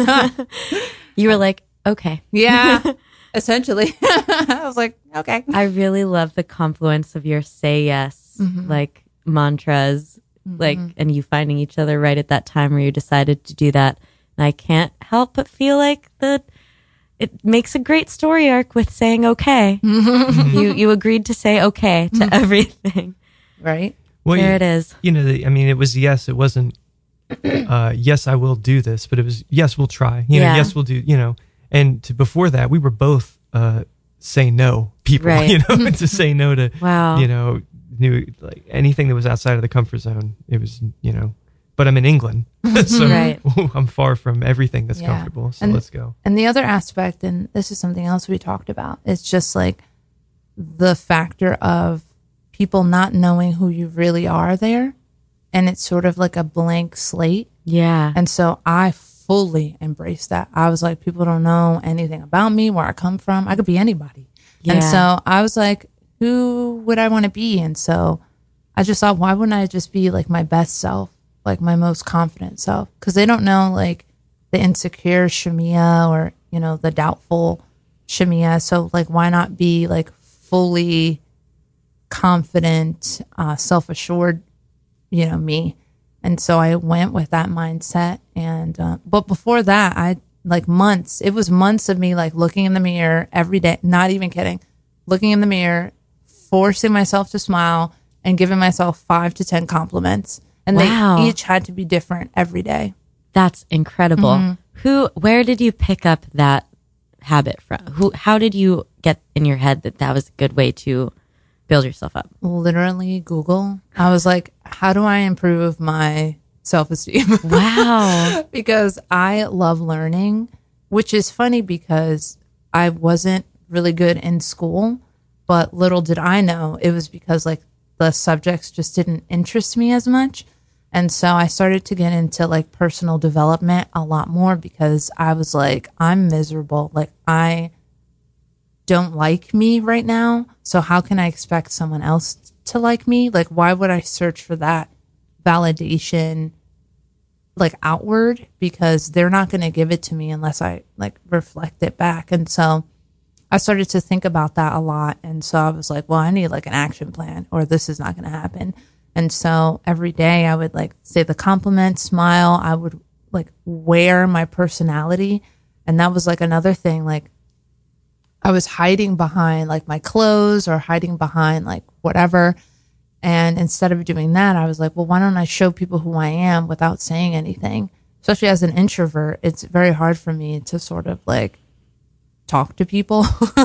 You were like, okay. Yeah. Essentially. I was like, okay. I really love the confluence of your say yes, mm-hmm. like mantras, mm-hmm. like, and you finding each other right at that time where you decided to do that. And I can't help but feel like the, it makes a great story arc with saying okay. Mm-hmm. You you agreed to say okay to mm-hmm. everything. Right. Well, there you, it is. You know, I mean, it was yes, it wasn't, uh, yes, I will do this, but it was, yes, we'll try. You know, yeah. yes, we'll do, you know. And to, before that, we were both uh, say no people, right. you know, to say no to, wow. you know, new like anything that was outside of the comfort zone. It was, you know, but I'm in England, so right. I'm far from everything that's yeah. comfortable. So and, let's go. And the other aspect, and this is something else we talked about, it's just like the factor of people not knowing who you really are there. And it's sort of like a blank slate. Yeah. And so I fully embrace that. I was like, people don't know anything about me, where I come from. I could be anybody. Yeah. And so I was like, who would I want to be? And so I just thought, why wouldn't I just be like my best self, like my most confident self? Because they don't know like the insecure Shamia or, you know, the doubtful Shamia. So like, why not be like fully confident, uh, self-assured, you know, me? And so I went with that mindset. And, uh, but before that, I like months, it was months of me like looking in the mirror every day, not even kidding, looking in the mirror, forcing myself to smile and giving myself five to ten compliments. And wow. they each had to be different every day. That's incredible. Mm-hmm. Who, where did you pick up that habit from? Who, how did you get in your head that that was a good way to build yourself up? Literally Google. I was like, how do I improve my self-esteem? Wow. Because I love learning, which is funny because I wasn't really good in school, but little did I know it was because like the subjects just didn't interest me as much. And so I started to get into like personal development a lot more because I was like, I'm miserable. Like I don't like me right now. So how can I expect someone else to like me? Like, why would I search for that validation like outward? Because they're not going to give it to me unless I like reflect it back. And so I started to think about that a lot. And so I was like, well, I need like an action plan or this is not going to happen. And so every day I would like say the compliment, smile. I would like wear my personality. And that was like another thing. Like I was hiding behind like my clothes or hiding behind like whatever. And instead of doing that, I was like, well, why don't I show people who I am without saying anything? Especially as an introvert, it's very hard for me to sort of like talk to people.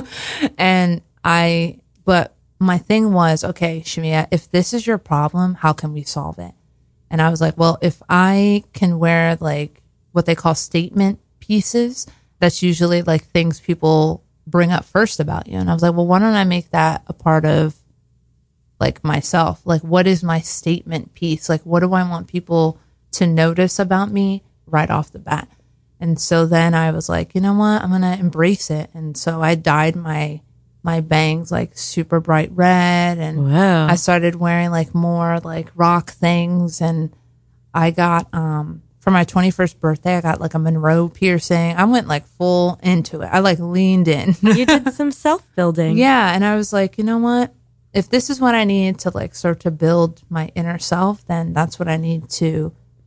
and I, but my thing was, okay, Shamia, if this is your problem, how can we solve it? And I was like, well, if I can wear like what they call statement pieces, that's usually like things people bring up first about you. And I was like, well, why don't I make that a part of like myself? Like, what is my statement piece? Like, what do I want people to notice about me right off the bat? And so then I was like, you know what? I'm going to embrace it. And so I dyed my my bangs like super bright red. And wow. I started wearing like more like rock things. And I got, um, for my twenty-first birthday, I got like a Monroe piercing. I went like full into it. I like leaned in. You did some self-building. Yeah. And I was like, you know what? If this is what I need to like start to build my inner self, then that's what I need to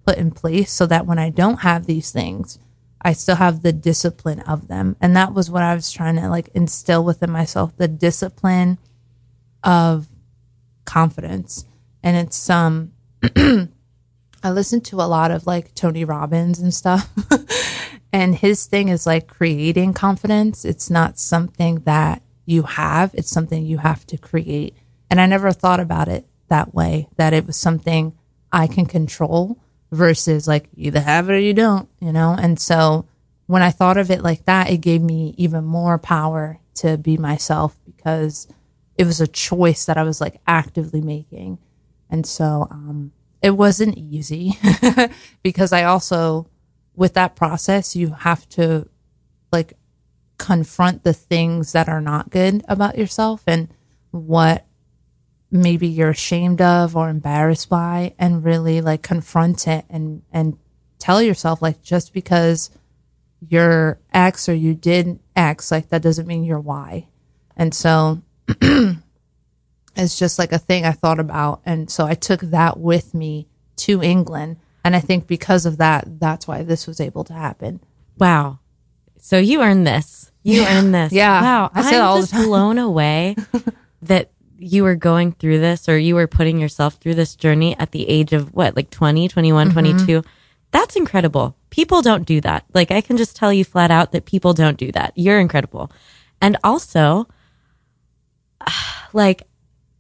put in place so that when I don't have these things, I still have the discipline of them. And that was what I was trying to like instill within myself, the discipline of confidence. And it's, um, I listen to a lot of like Tony Robbins and stuff. And his thing is like creating confidence. It's not something that you have, it's something you have to create. And I never thought about it that way, that it was something I can control versus like you either have it or you don't, you know? And so when I thought of it like that, it gave me even more power to be myself because it was a choice that I was like actively making. And so um, it wasn't easy because I also, with that process, you have to like confront the things that are not good about yourself and what maybe you're ashamed of or embarrassed by, and really like confront it and, and tell yourself like, just because you're X or you did X, like that doesn't mean you're Y. And so it's just like a thing I thought about. And so I took that with me to England. And I think because of that, that's why this was able to happen. Wow. So you earned this. You yeah. earned this. Yeah. Wow. I say I'm all just the time. blown away that you were going through this, or you were putting yourself through this journey at the age of what, like twenty, twenty-one, mm-hmm. twenty-two. That's incredible. People don't do that. Like, I can just tell you flat out that people don't do that. You're incredible. And also, like,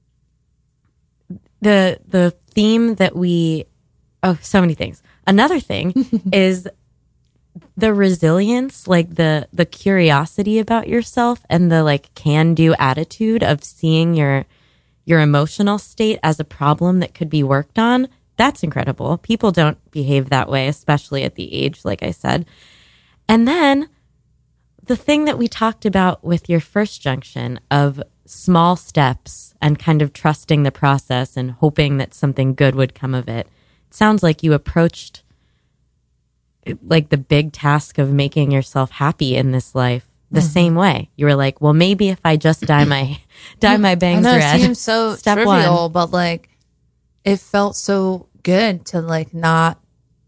the the theme that we, oh, so many things. Another thing is the resilience, like the the curiosity about yourself and the like can-do attitude of seeing your your emotional state as a problem that could be worked on. That's incredible. People don't behave that way, especially at the age, like I said. And then the thing that we talked about with your first junction of small steps and kind of trusting the process and hoping that something good would come of it. It sounds like you approached like the big task of making yourself happy in this life the mm-hmm. same way. You were like, well, maybe if I just dye my dye my bangs I know, red. It seems so Step trivial, one. But like it felt so good to like not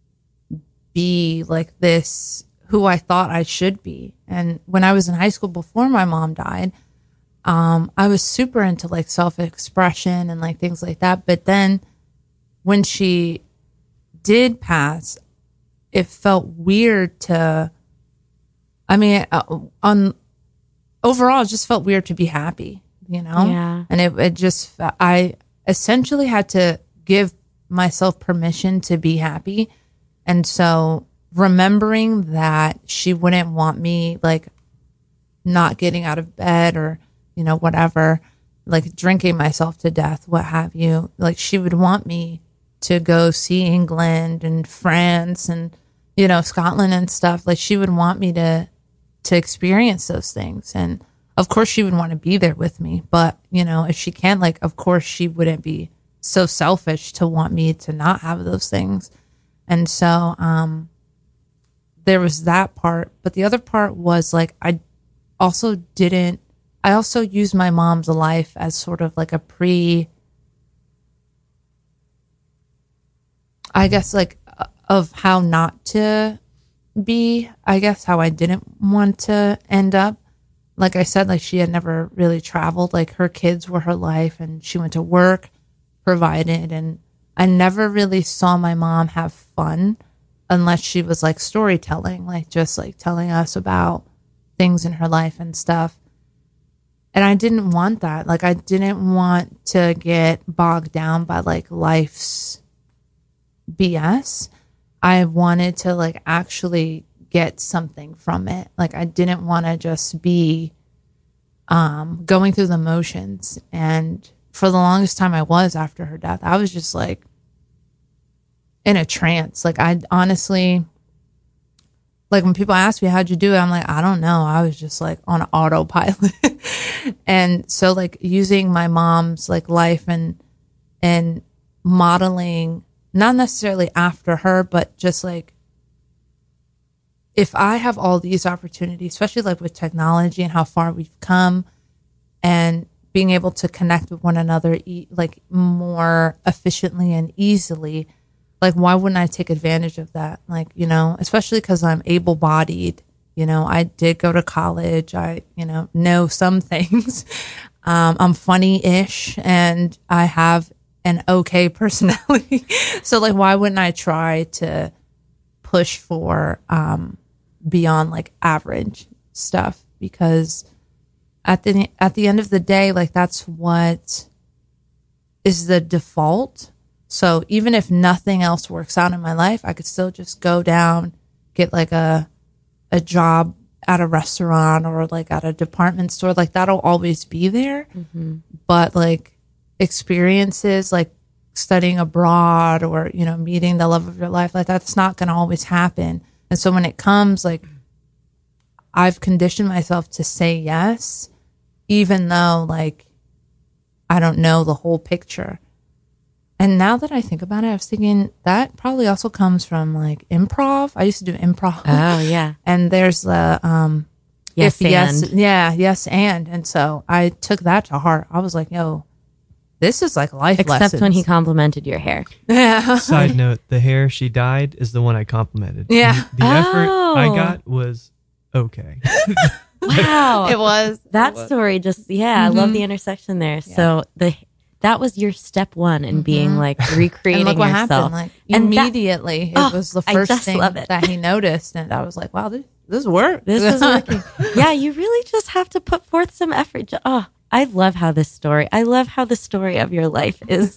be like this who I thought I should be. And when I was in high school before my mom died, um, I was super into like self-expression and like things like that. But then when she did pass, it felt weird to, I mean, uh, on overall, it just felt weird to be happy, you know? Yeah. And it, it just, I essentially had to give myself permission to be happy. And so remembering that she wouldn't want me like not getting out of bed or, you know, whatever, like drinking myself to death, what have you, like she would want me to go see England and France and, you know, Scotland and stuff. Like she would want me to, to experience those things. And of course she would want to be there with me, but you know, if she can, like, of course she wouldn't be so selfish to want me to not have those things. And so, um, there was that part, but the other part was like, I also didn't, I also used my mom's life as sort of like a pre, I guess like of how not to be, I guess how I didn't want to end up. Like I said, like she had never really traveled, like her kids were her life and she went to work, provided, and I never really saw my mom have fun unless she was like storytelling, like just like telling us about things in her life and stuff. And I didn't want that. Like I didn't want to get bogged down by like life's B S. I wanted to like actually get something from it. Like I didn't want to just be um, going through the motions. And for the longest time I was after her death, I was just like in a trance. Like I honestly, like when people ask me, how'd you do it? I'm like, I don't know. I was just like on autopilot. And so like using my mom's like life and, and modeling, not necessarily after her, but just like, if I have all these opportunities, especially like with technology and how far we've come and being able to connect with one another e- like more efficiently and easily, like, why wouldn't I take advantage of that? Like, you know, especially because I'm able bodied. You know, I did go to college. I, you know, know some things. Um, I'm funny ish and I have an okay personality. So, like, why wouldn't I try to push for um, beyond like average stuff? Because at the at the end of the day, like, that's what is the default. So even if nothing else works out in my life, I could still just go down, get like a a job at a restaurant or like at a department store. Like, that'll always be there. Mm-hmm. But like experiences like studying abroad or, you know, meeting the love of your life, like, that's not going to always happen. And so when it comes, like, I've conditioned myself to say yes, even though like I don't know the whole picture. And now that I think about it, I was thinking that probably also comes from like improv. I used to do improv. Oh yeah. And there's the um yes if yes and. yeah, yes and. And so I took that to heart. I was like, yo, this is like life Except lessons. when he complimented your hair. Yeah. Side note, the hair she dyed is the one I complimented. Yeah. The, the Oh. effort I got was okay. Wow. It was That it was. story just, yeah, I love the intersection there. So the that was your step one in being like recreating And look what yourself. happened. Like, And that- immediately, Oh, it was the I first just thing love it. that he noticed, and I was like, "Wow, this this worked. This is working." Yeah, you really just have to put forth some effort. Ju- Oh, I love how this story, I love how the story of your life is,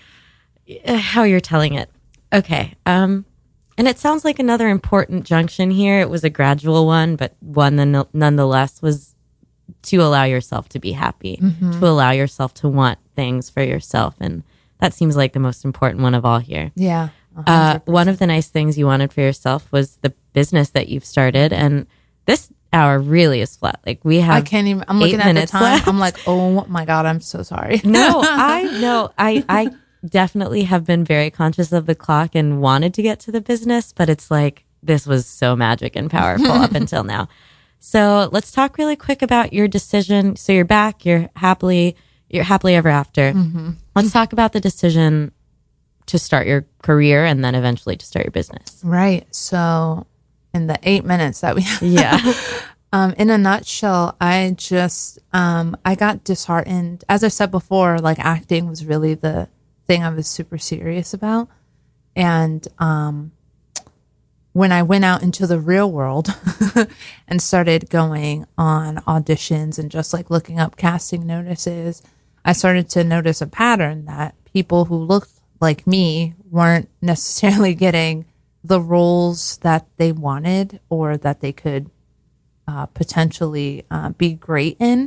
how you're telling it. Okay. Um, and it sounds like another important junction here. It was a gradual one, but one that nonetheless was to allow yourself to be happy, Mm-hmm. to allow yourself to want things for yourself. And that seems like the most important one of all here. Yeah. Uh, one of the nice things you wanted for yourself was the business that you've started. And this hour really is flat. Like, we have I can't even. I'm looking eight at the minutes time. left. I'm like, oh my god, I'm so sorry. No, I know. I, I definitely have been very conscious of the clock and wanted to get to the business, but it's like, this was so magic and powerful up until now. So let's talk really quick about your decision. So you're back, you're happily, you're happily ever after. Mm-hmm. Let's talk about the decision to start your career and then eventually to start your business. Right. So, in the eight minutes that we have, Yeah. um, in a nutshell, I just um, I got disheartened. As I said before, like, acting was really the thing I was super serious about, and um, when I went out into the real world and started going on auditions and just like looking up casting notices, I started to notice a pattern that people who looked like me weren't necessarily getting the roles that they wanted or that they could uh, potentially uh, be great in.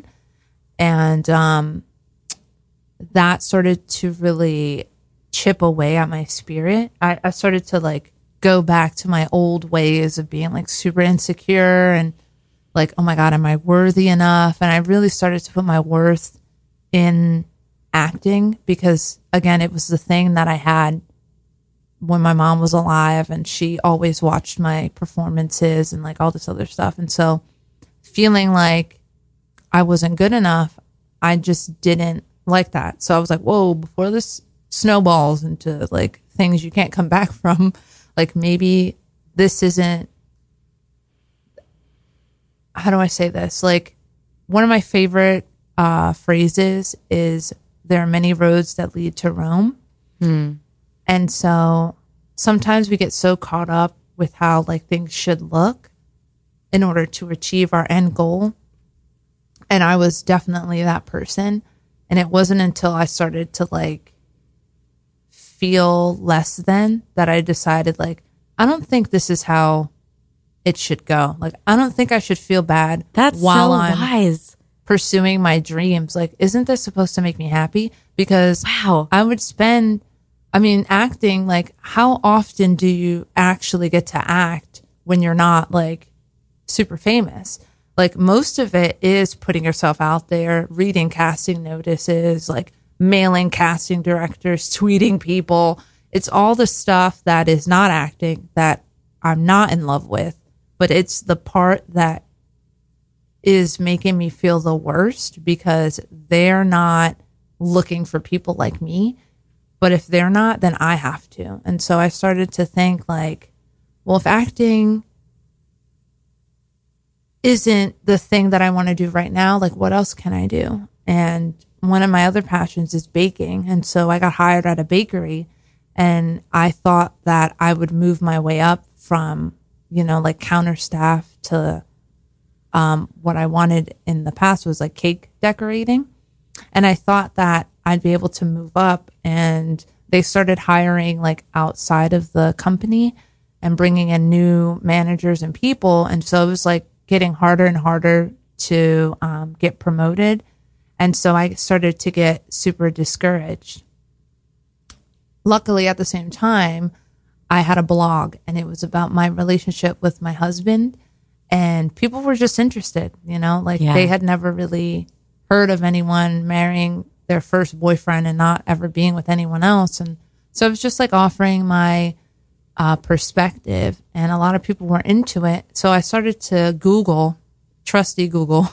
And um, that started to really chip away at my spirit. I, I started to like go back to my old ways of being like super insecure and like, oh my God, am I worthy enough? And I really started to put my worth in acting because, again, it was the thing that I had when my mom was alive and she always watched my performances and like all this other stuff. And so feeling like I wasn't good enough, I just didn't like that. So I was like, whoa, before this snowballs into like things you can't come back from, like maybe this isn't, how do I say this? Like, one of my favorite uh, phrases is, there are many roads that lead to Rome. Hmm. And so sometimes we get so caught up with how like things should look in order to achieve our end goal. And I was definitely that person. And it wasn't until I started to like feel less than that I decided like, I don't think this is how it should go. Like, I don't think I should feel bad That's while so I'm wise. pursuing my dreams. Like, isn't this supposed to make me happy? Because Wow. I would spend, I mean, acting, like, how often do you actually get to act when you're not like super famous? Like, most of it is putting yourself out there, reading casting notices, like mailing casting directors, tweeting people. It's all the stuff that is not acting that I'm not in love with, but it's the part that is making me feel the worst because they're not looking for people like me. But if they're not, then I have to. And so I started to think like, well, if acting isn't the thing that I want to do right now, like what else can I do? And one of my other passions is baking. And so I got hired at a bakery, and I thought that I would move my way up from, you know, like counter staff to um, what I wanted in the past was like cake decorating. And I thought that I'd be able to move up, and they started hiring like outside of the company and bringing in new managers and people. And so it was like getting harder and harder to um, get promoted. And so I started to get super discouraged. Luckily, at the same time, I had a blog, and it was about my relationship with my husband, and people were just interested, you know, like yeah. they had never really heard of anyone marrying their first boyfriend and not ever being with anyone else. And so it was just like offering my uh, perspective, and a lot of people were into it. So I started to Google, trusty Google,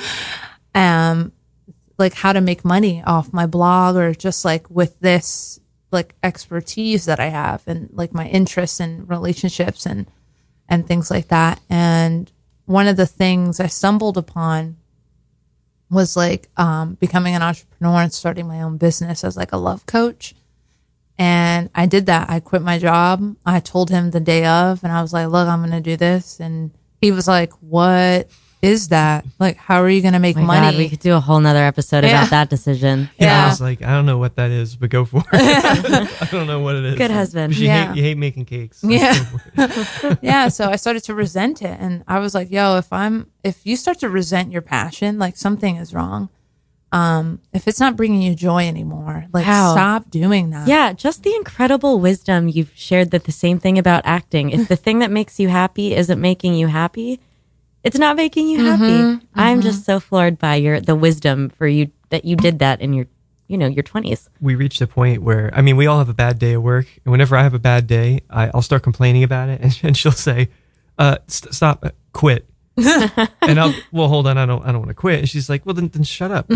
um, like how to make money off my blog, or just like with this like expertise that I have, and like my interests in relationships and and things like that. And one of the things I stumbled upon was like um, becoming an entrepreneur and starting my own business as like a love coach. And I did that. I quit my job. I told him the day of, and I was like, look, I'm going to do this. And he was like, what is that? Like, how are you going to make oh my money? God, we could do a whole nother episode Yeah. about that decision. Yeah, Yeah. I was like, I don't know what that is, but go for it. I don't know what it is. Good husband. You, Yeah. hate, you hate making cakes. Yeah. Yeah. So I started to resent it. And I was like, yo, if I'm, if you start to resent your passion, like something is wrong. Um, if it's not bringing you joy anymore, like How? stop doing that. Yeah, just the incredible wisdom you've shared, that the same thing about acting. If the thing that makes you happy isn't making you happy, it's not making you happy. Mm-hmm, I'm mm-hmm. just so floored by your the wisdom for you that you did that in your, you know, your twenties. We reached a point where, I mean, we all have a bad day at work. And whenever I have a bad day, I, I'll start complaining about it. And, and she'll say, uh, st- stop, uh, quit. And I'll, well, hold on. I don't, I don't want to quit. And she's like, well, then, then shut up.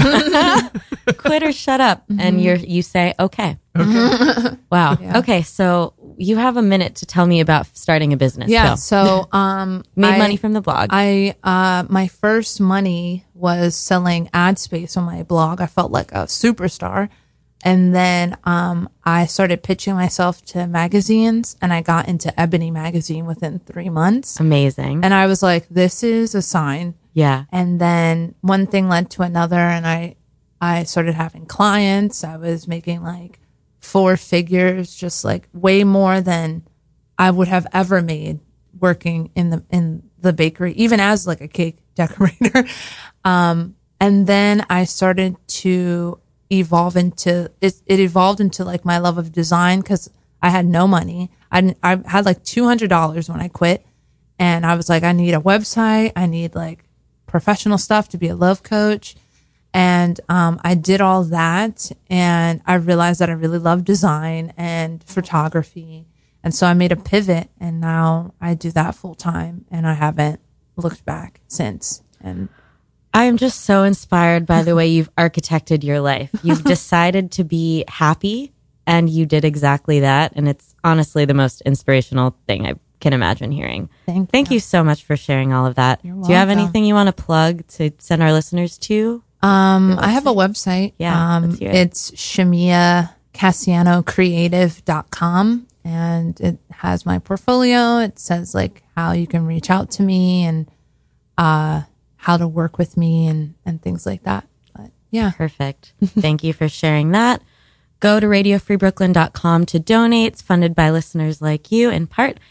Quit or shut up. Mm-hmm. And you're, you say, okay. Okay. Wow. Yeah. Okay. So you have a minute to tell me about starting a business. Yeah. Go. So, um, Made I- money from the blog. I, uh, my first money was selling ad space on my blog. I felt like a superstar. And then, um, I started pitching myself to magazines, and I got into Ebony magazine within three months. Amazing. And I was like, this is a sign. yeah. And then one thing led to another, and I, I started having clients. I was making like four figures, just like way more than I would have ever made working in the, in the bakery, even as like a cake decorator. Um, and then I started to evolve into it, it evolved into like my love of design, because I had no money. I, I had like two hundred dollars when I quit, and I was like, I need a website. I need like professional stuff to be a love coach. And um, I did all that, and I realized that I really love design and photography. And so I made a pivot, and now I do that full time, and I haven't looked back since. And I am just so inspired by the way you've architected your life. You've decided to be happy, and you did exactly that. And it's honestly the most inspirational thing I can imagine hearing. Thank Thank you. you so much for sharing all of that. You're Do you have welcome. anything you want to plug to send our listeners to? Um, I have a website. Yeah, Um, let's hear it. it's Shamia Cassiano Creative dot com, and it has my portfolio. It says like how you can reach out to me, and, uh, how to work with me, and, and things like that. But yeah. Perfect. Thank you for sharing that. Go to radio free brooklyn dot com to donate. It's funded by listeners like you in part.